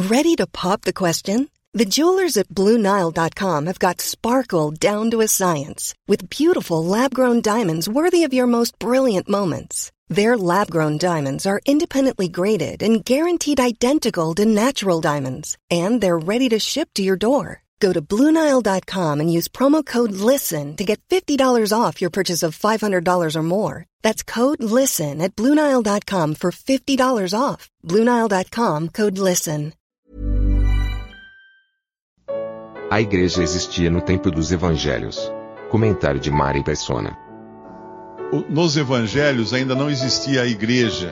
Ready to pop the question? The jewelers at BlueNile.com have got sparkle down to a science with beautiful lab-grown diamonds worthy of your most brilliant moments. Their lab-grown diamonds are independently graded and guaranteed identical to natural diamonds, and they're ready to ship to your door. Go to BlueNile.com and use promo code LISTEN to get $50 off your purchase of $500 or more. That's code LISTEN at BlueNile.com for $50 off. BlueNile.com, code LISTEN. A igreja existia no tempo dos evangelhos. Comentário de Mari Persona. Nos evangelhos ainda não existia a igreja.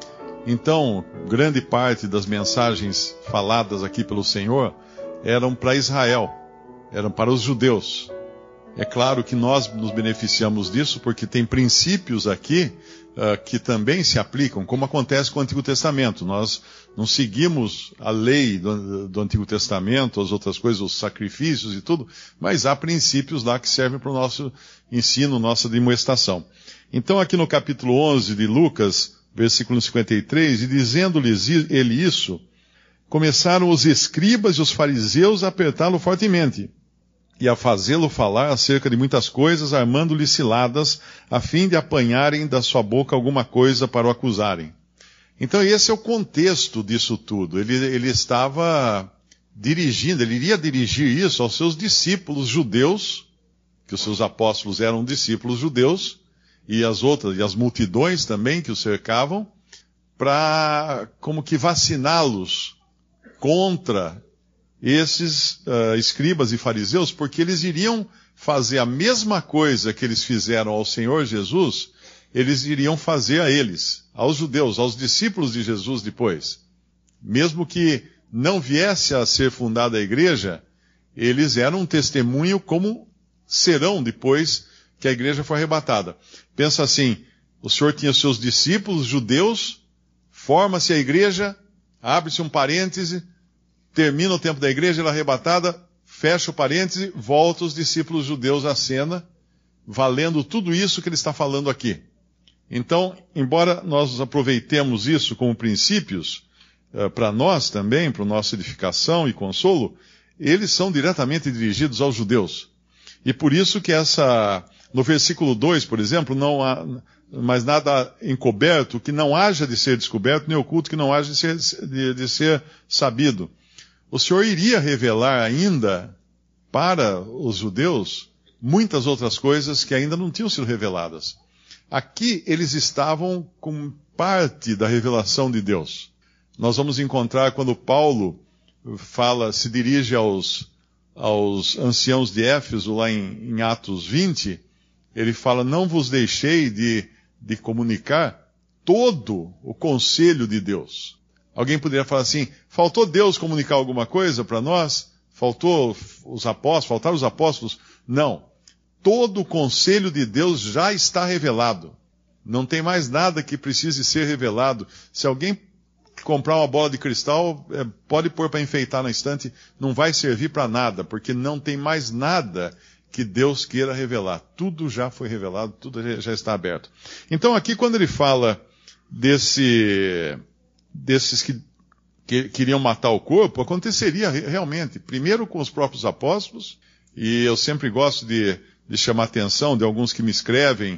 Então, grande parte das mensagens faladas aqui pelo Senhor eram para Israel, eram para os judeus. É claro que nós nos beneficiamos disso porque tem princípios aqui que também se aplicam, como acontece com o Antigo Testamento. Nós não seguimos a lei do Antigo Testamento, as outras coisas, os sacrifícios e tudo, mas há princípios lá que servem para o nosso ensino, nossa demonstração. Então aqui no capítulo 11 de Lucas, versículo 53, e dizendo-lhes ele isso, começaram os escribas e os fariseus a apertá-lo fortemente e a fazê-lo falar acerca de muitas coisas, armando-lhe ciladas, a fim de apanharem da sua boca alguma coisa para o acusarem. Então esse é o contexto disso tudo. Ele estava dirigindo, ele iria dirigir isso aos seus discípulos judeus, que os seus apóstolos eram discípulos judeus, e as multidões também que o cercavam, para como que vaciná-los contra esses escribas e fariseus, porque eles iriam fazer a mesma coisa que eles fizeram ao Senhor Jesus, eles iriam fazer a eles, aos judeus, aos discípulos de Jesus depois. Mesmo que não viesse a ser fundada a igreja, eles eram um testemunho como serão depois que a igreja for arrebatada. Pensa assim, o Senhor tinha os seus discípulos judeus, forma-se a igreja, abre-se um parêntese, termina o tempo da igreja, ela é arrebatada, fecha o parêntese, volta os discípulos judeus à cena, valendo tudo isso que ele está falando aqui. Então, embora nós aproveitemos isso como princípios, para nós também, para a nossa edificação e consolo, eles são diretamente dirigidos aos judeus. E por isso que no versículo 2, por exemplo, não há mais nada encoberto que não haja de ser descoberto, nem oculto que não haja de ser sabido. O Senhor iria revelar ainda para os judeus muitas outras coisas que ainda não tinham sido reveladas. Aqui eles estavam com parte da revelação de Deus. Nós vamos encontrar quando Paulo se dirige aos anciãos de Éfeso, lá em Atos 20, ele fala, não vos deixei de comunicar todo o conselho de Deus. Alguém poderia falar assim, faltou Deus comunicar alguma coisa para nós? Faltaram os apóstolos? Não. Todo o conselho de Deus já está revelado. Não tem mais nada que precise ser revelado. Se alguém comprar uma bola de cristal, pode pôr para enfeitar na estante, não vai servir para nada, porque não tem mais nada que Deus queira revelar. Tudo já foi revelado, tudo já está aberto. Então aqui quando ele fala desses que queriam matar o corpo, aconteceria realmente, primeiro com os próprios apóstolos, e eu sempre gosto de chamar a atenção de alguns que me escrevem,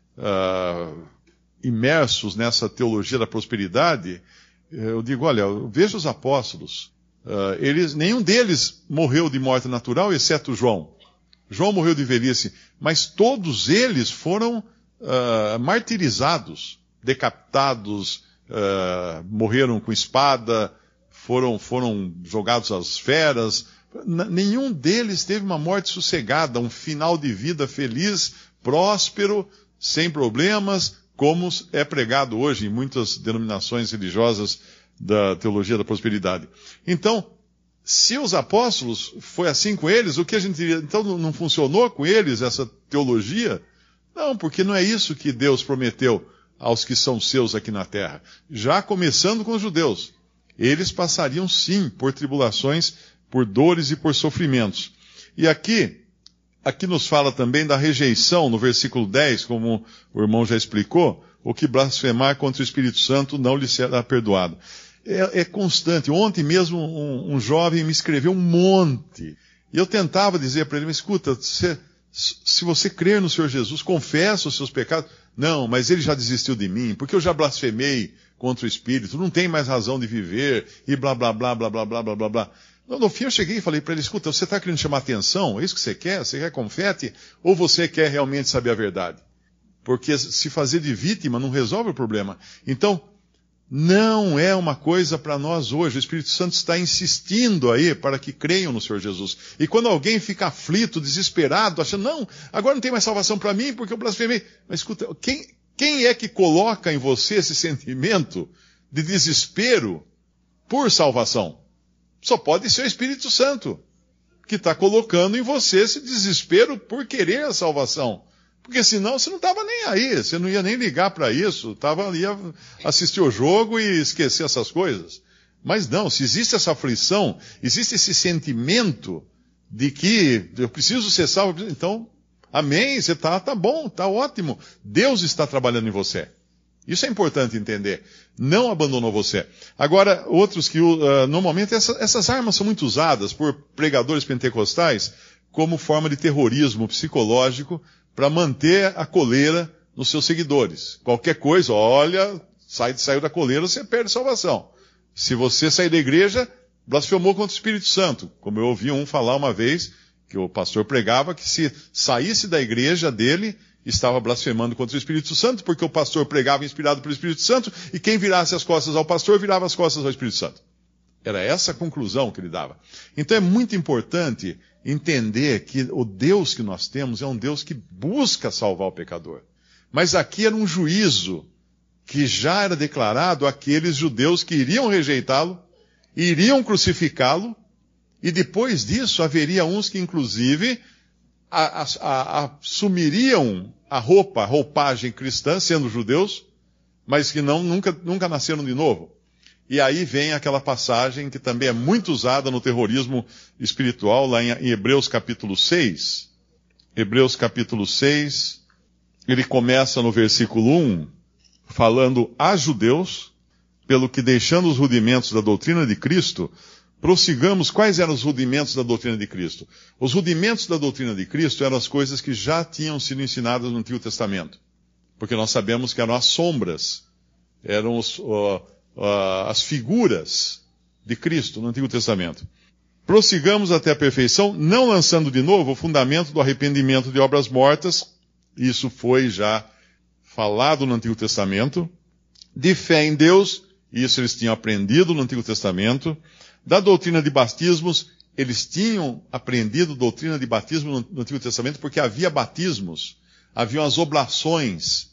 imersos nessa teologia da prosperidade. Eu digo, olha, veja os apóstolos, nenhum deles morreu de morte natural, exceto João. João morreu de velhice, mas todos eles foram martirizados, decapitados, morreram com espada, foram jogados às feras. Nenhum deles teve uma morte sossegada, um final de vida feliz, próspero, sem problemas, como é pregado hoje em muitas denominações religiosas da teologia da prosperidade. Então, se os apóstolos foi assim com eles, o que a gente diria? Então não funcionou com eles essa teologia? Não, porque não é isso que Deus prometeu aos que são seus aqui na terra. Já começando com os judeus. Eles passariam sim por tribulações, por dores e por sofrimentos. E aqui nos fala também da rejeição, no versículo 10, como o irmão já explicou, o que blasfemar contra o Espírito Santo não lhe será perdoado. é constante. Ontem mesmo um jovem me escreveu um monte. E eu tentava dizer para ele, mas escuta, se você crer no Senhor Jesus, confessa os seus pecados. Não, mas ele já desistiu de mim, porque eu já blasfemei contra o Espírito, não tem mais razão de viver, e blá, blá, blá, blá, blá, blá, blá, blá, blá. No fim eu cheguei e falei para ele, escuta, você está querendo chamar atenção? É isso que você quer? Você quer confete? Ou você quer realmente saber a verdade? Porque se fazer de vítima não resolve o problema. Então, não é uma coisa para nós hoje. O Espírito Santo está insistindo aí para que creiam no Senhor Jesus. E quando alguém fica aflito, desesperado, achando, não, agora não tem mais salvação para mim porque eu blasfemei. Mas escuta, quem é que coloca em você esse sentimento de desespero por salvação? Só pode ser o Espírito Santo, que está colocando em você esse desespero por querer a salvação. Porque senão você não estava nem aí, você não ia nem ligar para isso, ia assistir o jogo e esquecer essas coisas. Mas não, se existe essa aflição, existe esse sentimento de que eu preciso ser salvo, então, amém, você tá bom, tá ótimo. Deus está trabalhando em você. Isso é importante entender. Não abandonou você. Agora, outros que, normalmente, essas armas são muito usadas por pregadores pentecostais como forma de terrorismo psicológico para manter a coleira nos seus seguidores. Qualquer coisa, olha, saiu da coleira, você perde salvação. Se você sair da igreja, blasfemou contra o Espírito Santo. Como eu ouvi um falar uma vez, que o pastor pregava, que se saísse da igreja dele, estava blasfemando contra o Espírito Santo, porque o pastor pregava inspirado pelo Espírito Santo, e quem virasse as costas ao pastor, virava as costas ao Espírito Santo. Era essa a conclusão que ele dava. Então é muito importante entender que o Deus que nós temos é um Deus que busca salvar o pecador. Mas aqui era um juízo que já era declarado àqueles judeus que iriam rejeitá-lo, iriam crucificá-lo, e depois disso haveria uns que inclusive assumiriam a roupagem cristã, sendo judeus, mas que nunca nasceram de novo. E aí vem aquela passagem que também é muito usada no terrorismo espiritual, lá em Hebreus capítulo 6. Hebreus capítulo 6, ele começa no versículo 1, falando a judeus, pelo que deixando os rudimentos da doutrina de Cristo, prossigamos. Quais eram os rudimentos da doutrina de Cristo? Os rudimentos da doutrina de Cristo eram as coisas que já tinham sido ensinadas no Antigo Testamento. Porque nós sabemos que eram as sombras, eram as figuras de Cristo no Antigo Testamento. Prossigamos até a perfeição, não lançando de novo o fundamento do arrependimento de obras mortas. Isso foi já falado no Antigo Testamento. De fé em Deus, isso eles tinham aprendido no Antigo Testamento. Da doutrina de batismos, eles tinham aprendido doutrina de batismo no Antigo Testamento, porque havia batismos, haviam as oblações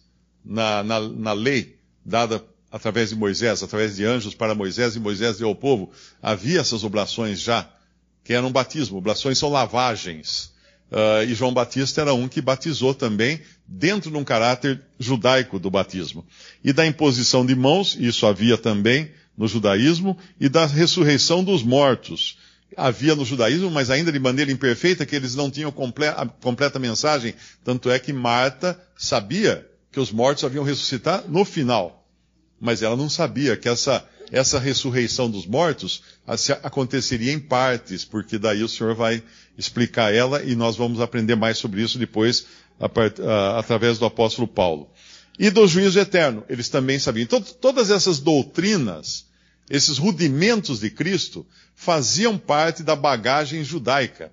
na lei dada através de Moisés, através de anjos para Moisés, e Moisés deu ao povo. Havia essas oblações já, que eram batismo. Oblações são lavagens. E João Batista era um que batizou também, dentro de um caráter judaico do batismo. E da imposição de mãos, isso havia também no judaísmo, e da ressurreição dos mortos. Havia no judaísmo, mas ainda de maneira imperfeita, que eles não tinham a completa mensagem. Tanto é que Marta sabia que os mortos haviam ressuscitar no final. Mas ela não sabia que essa ressurreição dos mortos aconteceria em partes, porque daí o Senhor vai explicar ela e nós vamos aprender mais sobre isso depois, através do apóstolo Paulo. E do juízo eterno, eles também sabiam. Então, todas essas doutrinas, esses rudimentos de Cristo, faziam parte da bagagem judaica.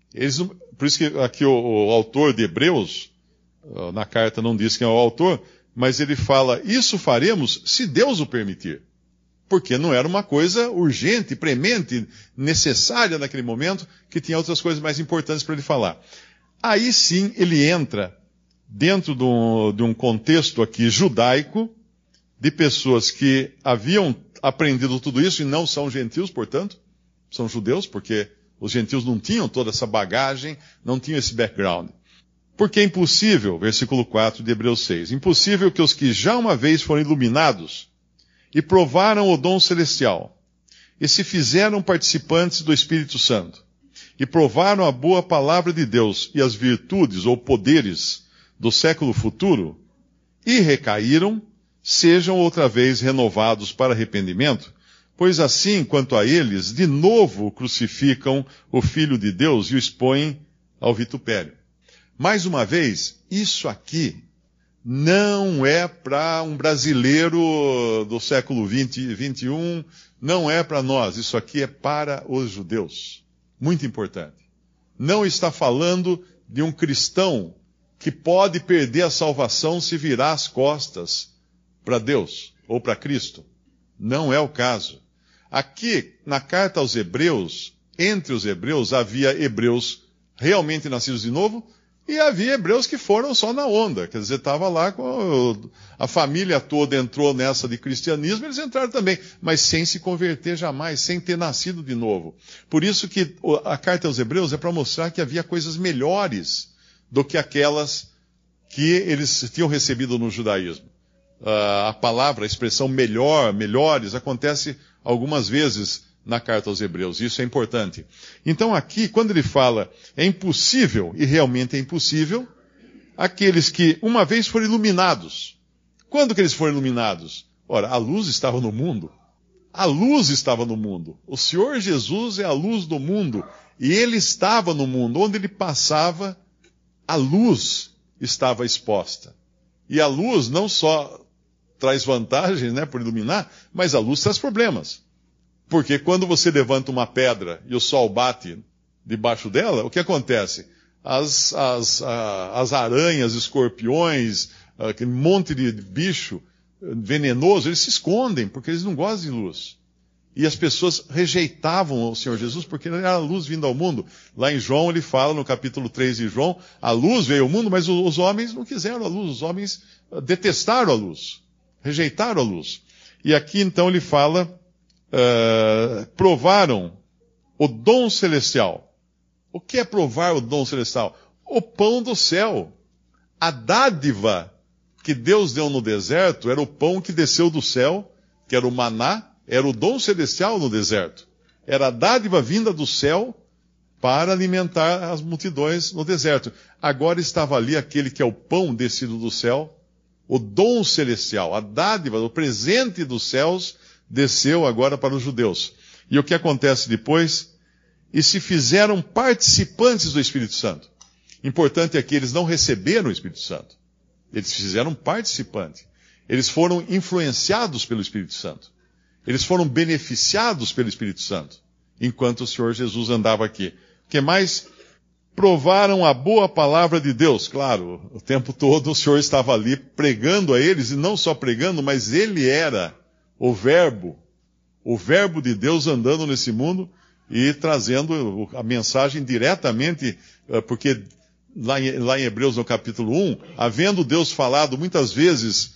Por isso que aqui o autor de Hebreus, na carta não diz quem é o autor, mas ele fala, isso faremos se Deus o permitir. Porque não era uma coisa urgente, premente, necessária naquele momento, que tinha outras coisas mais importantes para ele falar. Aí sim ele entra dentro de um contexto aqui judaico, de pessoas que haviam aprendido tudo isso e não são gentios, portanto, são judeus, porque os gentios não tinham toda essa bagagem, não tinham esse background. Porque é impossível, versículo 4 de Hebreus 6, impossível que os que já uma vez foram iluminados e provaram o dom celestial, e se fizeram participantes do Espírito Santo, e provaram a boa palavra de Deus e as virtudes ou poderes do século futuro, e recaíram, sejam outra vez renovados para arrependimento, Pois assim, quanto a eles, de novo crucificam o Filho de Deus e o expõem ao vitupério. Mais uma vez, isso aqui não é para um brasileiro do século 21, não é para nós. Isso aqui é para os judeus. Muito importante. Não está falando de um cristão que pode perder a salvação se virar as costas para Deus ou para Cristo. Não é o caso. Aqui, na carta aos Hebreus, entre os hebreus, havia hebreus realmente nascidos de novo e havia hebreus que foram só na onda. Quer dizer, estava lá com a família toda entrou nessa de cristianismo, eles entraram também, mas sem se converter jamais, sem ter nascido de novo. Por isso que a carta aos Hebreus é para mostrar que havia coisas melhores do que aquelas que eles tinham recebido no judaísmo. A palavra, a expressão melhores, acontece algumas vezes na carta aos Hebreus. Isso é importante. Então aqui, quando ele fala é impossível, e realmente é impossível, aqueles que uma vez foram iluminados. Quando que eles foram iluminados? Ora, a luz estava no mundo. A luz estava no mundo. O Senhor Jesus é a luz do mundo. E ele estava no mundo. Onde ele passava, a luz estava exposta. E a luz não só traz vantagens, né, por iluminar, mas a luz traz problemas. Porque quando você levanta uma pedra e o sol bate debaixo dela, o que acontece? As aranhas, escorpiões, aquele monte de bicho venenoso, eles se escondem, porque eles não gostam de luz. E as pessoas rejeitavam o Senhor Jesus porque ele era a luz vindo ao mundo. Lá em João ele fala, no capítulo 3 de João, a luz veio ao mundo, mas os homens não quiseram a luz, os homens detestaram a luz, rejeitaram a luz. E aqui então ele fala, provaram o dom celestial. O que é provar o dom celestial? O pão do céu. A dádiva que Deus deu no deserto era o pão que desceu do céu, que era o maná, era o dom celestial no deserto. Era a dádiva vinda do céu para alimentar as multidões no deserto. Agora estava ali aquele que é o pão descido do céu, o dom celestial, a dádiva, o presente dos céus, desceu agora para os judeus. E o que acontece depois? E se fizeram participantes do Espírito Santo. Importante é que eles não receberam o Espírito Santo. Eles fizeram participantes. Eles foram influenciados pelo Espírito Santo. Eles foram beneficiados pelo Espírito Santo, enquanto o Senhor Jesus andava aqui. O que mais? Provaram a boa palavra de Deus. Claro, o tempo todo o Senhor estava ali pregando a eles, e não só pregando, mas ele era o Verbo de Deus andando nesse mundo e trazendo a mensagem diretamente, porque lá em Hebreus no capítulo 1, havendo Deus falado muitas vezes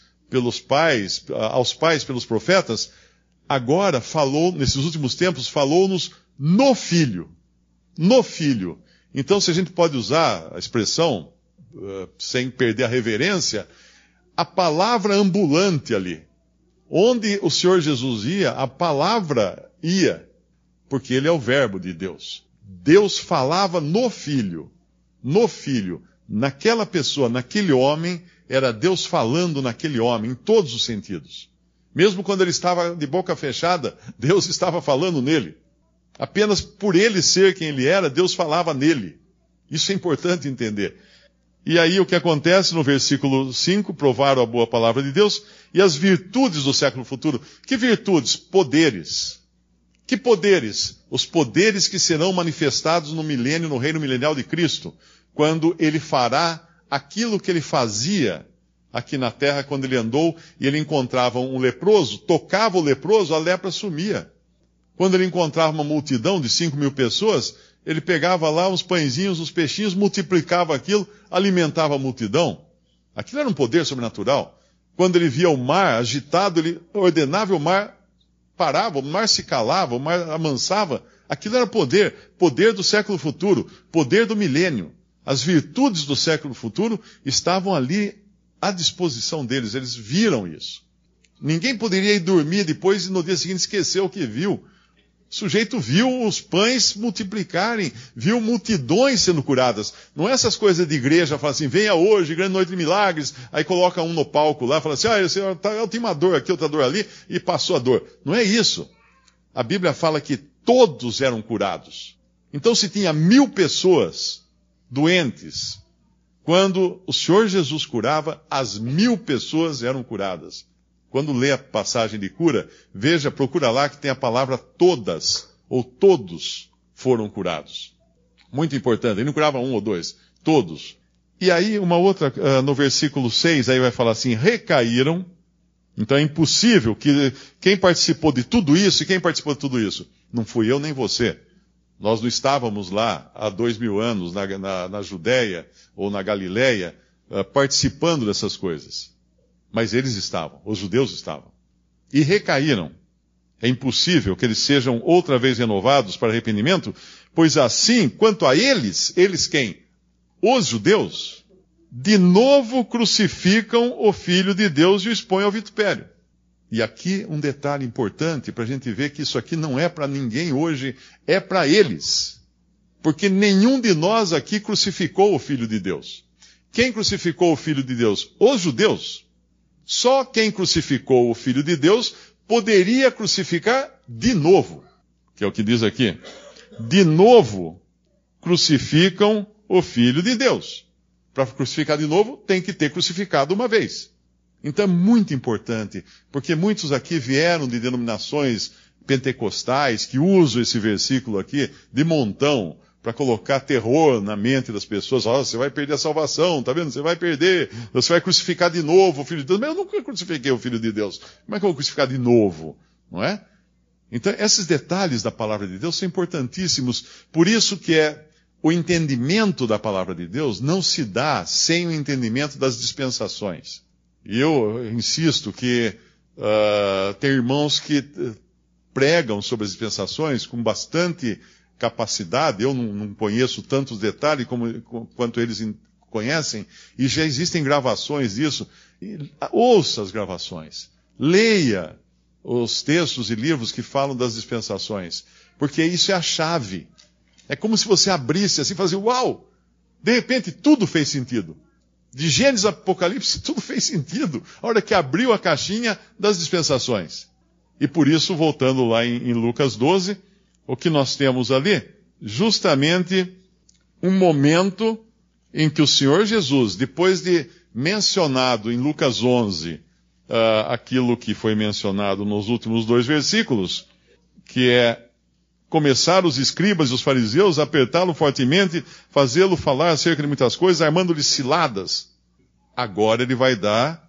aos pais pelos profetas, agora falou, nesses últimos tempos, falou-nos no Filho. No Filho. Então, se a gente pode usar a expressão, sem perder a reverência, a palavra ambulante ali. Onde o Senhor Jesus ia, a palavra ia, porque ele é o Verbo de Deus. Deus falava no Filho. No Filho. Naquela pessoa, naquele homem, era Deus falando naquele homem, em todos os sentidos. Mesmo quando ele estava de boca fechada, Deus estava falando nele. Apenas por ele ser quem ele era, Deus falava nele. Isso é importante entender. E aí o que acontece no versículo 5, provaram a boa palavra de Deus, e as virtudes do século futuro. Que virtudes? Poderes. Que poderes? Os poderes que serão manifestados no milênio, no reino milenial de Cristo, quando ele fará aquilo que ele fazia aqui na terra, quando ele andou e ele encontrava um leproso, tocava o leproso, a lepra sumia. Quando ele encontrava uma multidão de 5.000 pessoas, ele pegava lá uns pãezinhos, uns peixinhos, multiplicava aquilo, alimentava a multidão. Aquilo era um poder sobrenatural. Quando ele via o mar agitado, ele ordenava, o mar parava, o mar se calava, o mar amansava. Aquilo era poder do século futuro, poder do milênio. As virtudes do século futuro estavam ali à disposição deles, eles viram isso. Ninguém poderia ir dormir depois e no dia seguinte esquecer o que viu. O sujeito viu os pães multiplicarem, viu multidões sendo curadas. Não é essas coisas de igreja, fala assim, venha hoje, grande noite de milagres, aí coloca um no palco lá, fala assim, eu tenho uma dor aqui, outra dor ali, e passou a dor. Não é isso. a Bíblia fala que todos eram curados. Então, se tinha 1000 pessoas doentes, quando o Senhor Jesus curava, as 1000 pessoas eram curadas. Quando lê a passagem de cura, procura lá que tem a palavra todas, ou todos foram curados. Muito importante, ele não curava 1 ou 2, todos. E aí, uma outra, no versículo 6, aí vai falar assim, recaíram. Então é impossível que quem participou de tudo isso, e quem participou de tudo isso? Não fui eu nem você. Nós não estávamos lá há 2000 anos na Judéia ou na Galileia participando dessas coisas. Mas eles estavam, os judeus estavam. E recaíram. É impossível que eles sejam outra vez renovados para arrependimento, pois assim, quanto a eles quem? Os judeus, de novo crucificam o Filho de Deus e o expõem ao vitupério. E aqui um detalhe importante para a gente ver que isso aqui não é para ninguém hoje, é para eles. Porque nenhum de nós aqui crucificou o Filho de Deus. Quem crucificou o Filho de Deus? Os judeus. Só quem crucificou o Filho de Deus poderia crucificar de novo. Que é o que diz aqui. De novo crucificam o Filho de Deus. Para crucificar de novo, tem que ter crucificado uma vez. Então é muito importante, porque muitos aqui vieram de denominações pentecostais que usam esse versículo aqui de montão para colocar terror na mente das pessoas. Você vai perder a salvação, tá vendo? Você vai perder, você vai crucificar de novo o Filho de Deus. Mas eu nunca crucifiquei o Filho de Deus. Como é que eu vou crucificar de novo? Não é? Então esses detalhes da palavra de Deus são importantíssimos. Por isso que o entendimento da palavra de Deus não se dá sem o entendimento das dispensações. E eu insisto que tem irmãos que pregam sobre as dispensações com bastante capacidade. Eu não conheço tantos detalhes quanto eles conhecem, e já existem gravações disso. Ouça as gravações. Leia os textos e livros que falam das dispensações, porque isso é a chave. É como se você abrisse assim e falasse, uau! De repente tudo fez sentido. De Gênesis a Apocalipse, tudo fez sentido. A hora que abriu a caixinha das dispensações. E por isso, voltando lá em Lucas 12, o que nós temos ali? Justamente um momento em que o Senhor Jesus, depois de mencionado em Lucas 11, aquilo que foi mencionado nos últimos 2 versículos, que é começar os escribas e os fariseus a apertá-lo fortemente, fazê-lo falar acerca de muitas coisas, armando-lhe ciladas. Agora ele vai dar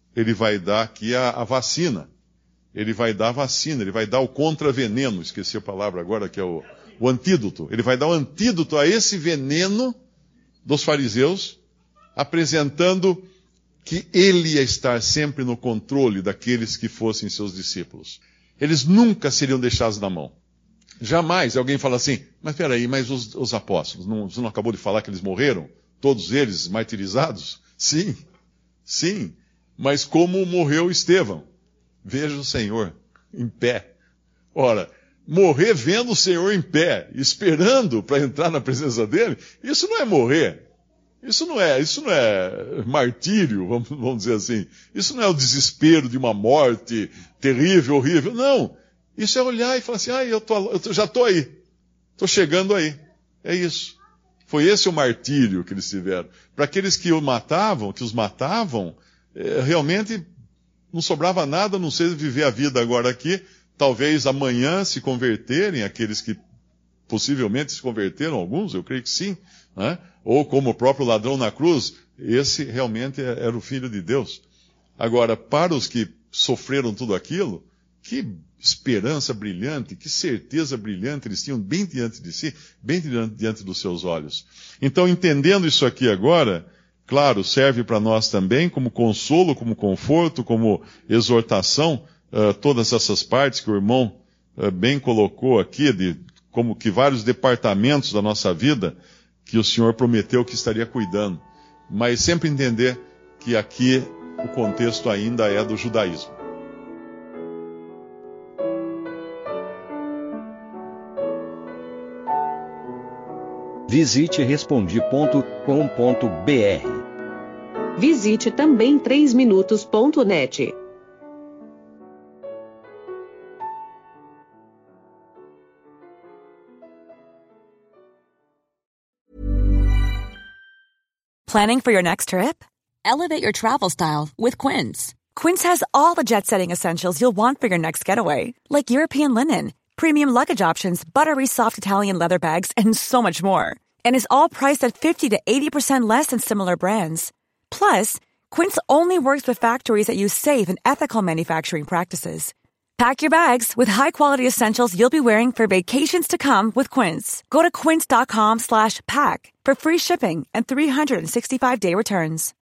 aqui a vacina. Ele vai dar a vacina, ele vai dar o contraveneno, esqueci a palavra agora, que é o antídoto. Ele vai dar o antídoto a esse veneno dos fariseus, apresentando que ele ia estar sempre no controle daqueles que fossem seus discípulos. Eles nunca seriam deixados na mão. Jamais alguém fala assim, mas peraí, mas os apóstolos, você não acabou de falar que eles morreram? Todos eles martirizados? Sim, mas como morreu Estevão? Veja o Senhor em pé. Ora, morrer vendo o Senhor em pé, esperando para entrar na presença dele, isso não é morrer. Isso não é martírio, vamos dizer assim. Isso não é o desespero de uma morte terrível, horrível. Não. Isso é olhar e falar assim, eu já estou aí. Estou chegando aí. É isso. Foi esse o martírio que eles tiveram. Para aqueles que os matavam, realmente não sobrava nada, a não ser viver a vida agora aqui. Talvez amanhã se converterem, aqueles que possivelmente se converteram, alguns, eu creio que sim. Né? Ou como o próprio ladrão na cruz, esse realmente era o Filho de Deus. Agora, para os que sofreram tudo aquilo, que esperança brilhante, que certeza brilhante eles tinham bem diante de si, bem diante dos seus olhos. Então, entendendo isso aqui agora, claro, serve para nós também como consolo, como conforto, como exortação, todas essas partes que o irmão bem colocou aqui, como que vários departamentos da nossa vida que o Senhor prometeu que estaria cuidando. Mas sempre entender que aqui o contexto ainda é do judaísmo. Visite Respondi.com.br. Visite também 3minutos.net. Planning for your next trip? Elevate your travel style with Quince. Quince has all the jet-setting essentials you'll want for your next getaway, like European linen, premium luggage options, buttery soft Italian leather bags, and so much more. And is all priced at 50 to 80% less than similar brands. Plus, Quince only works with factories that use safe and ethical manufacturing practices. Pack your bags with high-quality essentials you'll be wearing for vacations to come with Quince. Go to quince.com/pack for free shipping and 365-day returns.